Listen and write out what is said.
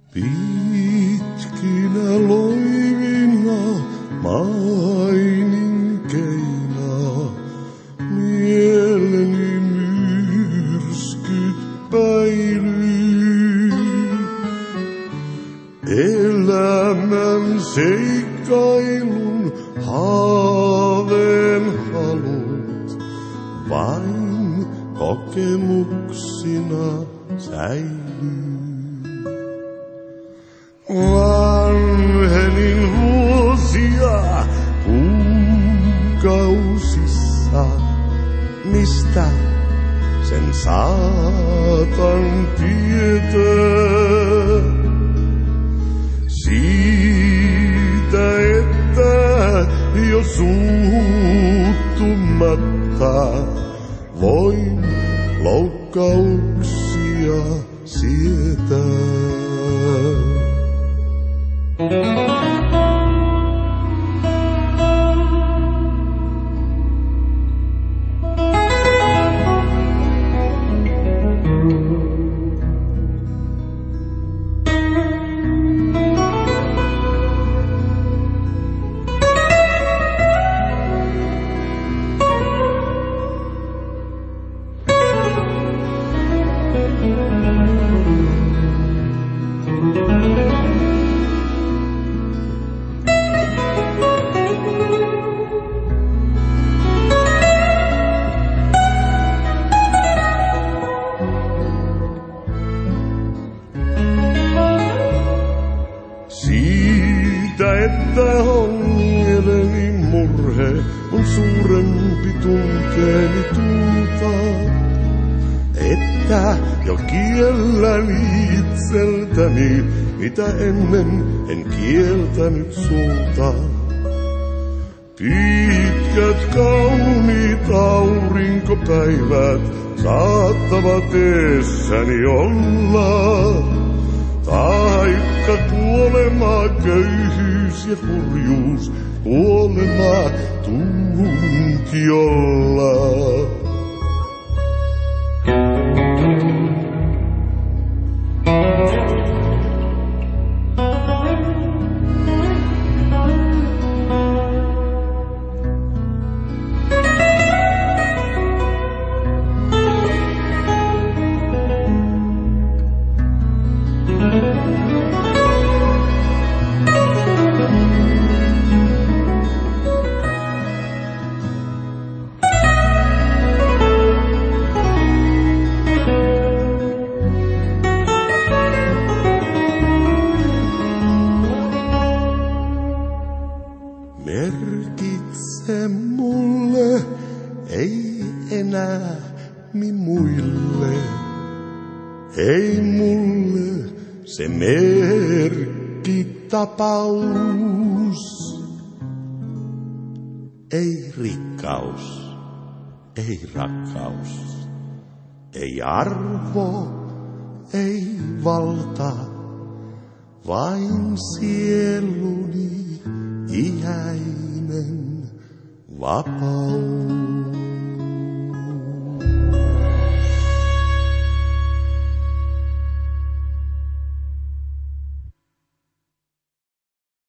Pitkinä loivina maininkeina mieleni myrskyt päilyy. Elämän seikkailun haaveen halut vain kokemuksina säilyy. Vanhenin vuosia kuukausissa, mistä sen saatan tietää? Siitä, että jo suuttumatta voin loukkauksia sietää. Siitä, että on mieleni murhe, on suurempi tunteeni tulta. Että jo kiellän itseltäni, mitä ennen en kieltänyt sulta. Pitkät kauniit aurinkopäivät saattavat eessäni olla. Taikka kuolema, köyhyys ja kurjuus, kuolema tunkiolla. Merkitse mulle, ei enää muille. Ei mulle se merkkitapaus. Ei rikkaus, ei rakkaus, ei arvo, ei valta, vain sieluni iäinen vapaus.